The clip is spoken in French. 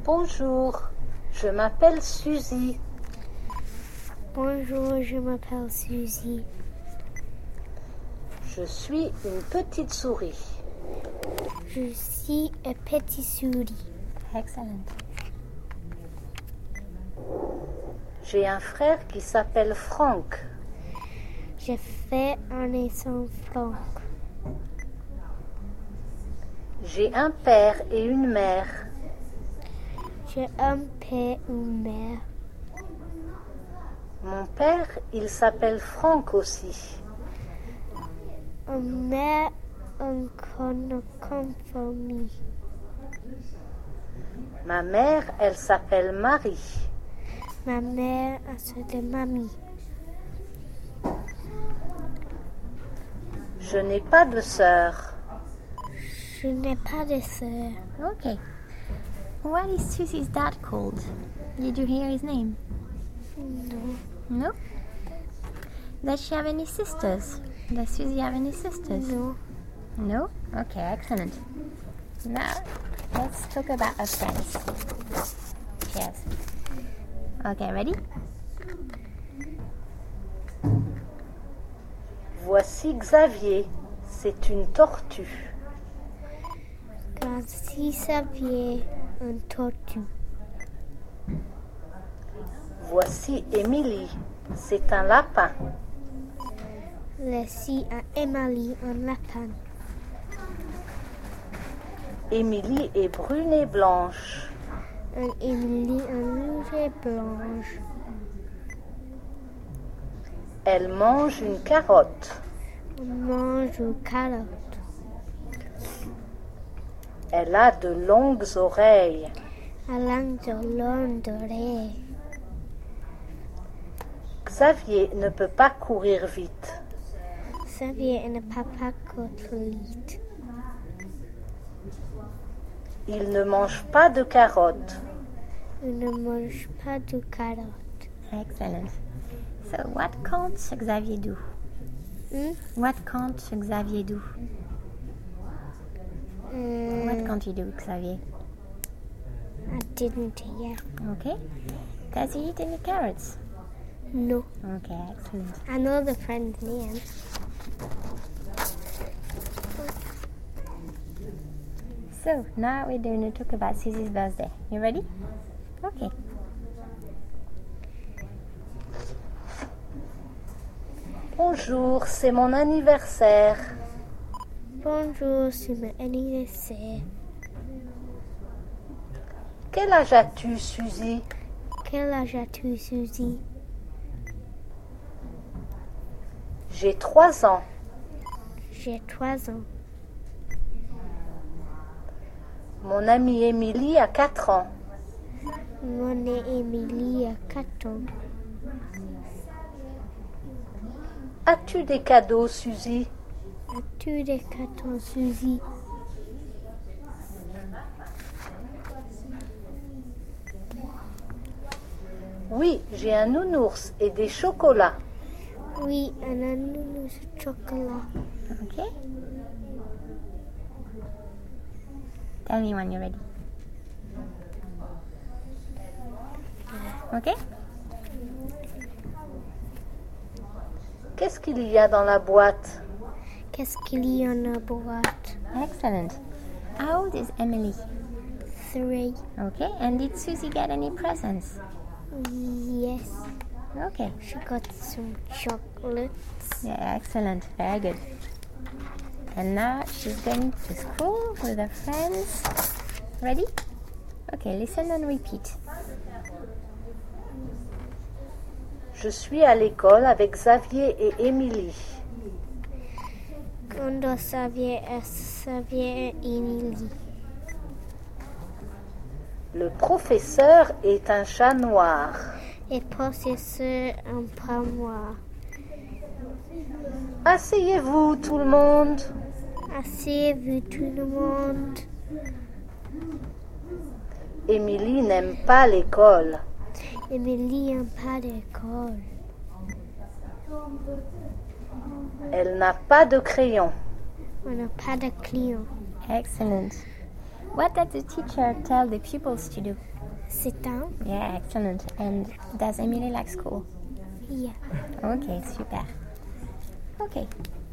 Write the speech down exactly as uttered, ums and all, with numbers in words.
Bonjour, je m'appelle Suzy. Bonjour, je m'appelle Suzy. Je suis une petite souris. Je suis une petite souris. Excellent. J'ai un frère qui s'appelle Franck. Je fais un essai Franck. J'ai un père et une mère. J'ai un père et une mère. Mon père, il s'appelle Franck aussi. Une mère encore une famille. Ma mère, elle s'appelle Marie. Ma mère s'appelle Mamie. Je n'ai pas de sœur. Je n'ai pas de sœur. Okay. What is Suzy's dad called? Did you hear his name? No. No? Does she have any sisters? Does Suzy have any sisters? No. No? Okay, excellent. Now, let's talk about her friends. Cheers. Okay, ready? Voici Xavier, c'est une tortue. Voici Xavier, un tortue. Voici Émilie, c'est un lapin. Voici Emily, un lapin. Émilie est brune et blanche. Un Emily, un rouge et blanche. Elle mange une carotte. On mange une carotte. Elle a de longues oreilles. Elle a de longues oreilles. Xavier ne peut pas courir vite. Xavier ne peut pas courir vite. Il ne mange pas de carottes. Il ne mange pas de carottes. Excellent. So, what can't Xavier do? Hmm? What can't Xavier do? Um, What can't you do, Xavier? I didn't hear. Okay. Does he eat any carrots? No. Okay, excellent. I know the friend's name. So, now we're going to talk about Suzy's birthday. You ready? Okay. Bonjour, c'est mon anniversaire. Bonjour, c'est mon anniversaire. Quel âge as-tu, Suzy? Quel âge as-tu, Suzy? J'ai trois ans. J'ai trois ans. Mon amie Émilie a quatre ans. Mon nom Émilie a quatre ans. As-tu des cadeaux, Suzy? As-tu des cadeaux, Suzy? Oui, j'ai un nounours et des chocolats. Oui, un nounours de chocolat. Okay. Tell me when you're ready. Okay? Qu'est-ce qu'il y a dans la boîte? Qu'est-ce qu'il y a dans la boîte? Excellent. How old is Emily? Three. Okay, and did Suzy get any presents? Yes. Okay. She got some chocolates. Yeah, excellent. Very good. And now she's going to school with her friends. Ready? Okay, listen and repeat. Je suis à l'école avec Xavier et Émilie. Quand Xavier et Xavier et Émilie. Le professeur est un chat noir. Et professeur un pas noir. Asseyez-vous, tout le monde. Asseyez-vous, tout le monde. Émilie n'aime pas l'école. Émilie n'aime pas l'école. Elle n'a pas de crayon. On n'a pas de crayon. Excellent. What does the teacher tell the pupils to do? Sit down. Yeah, excellent. And does Emily like school? Yeah. Ok, super. Ok.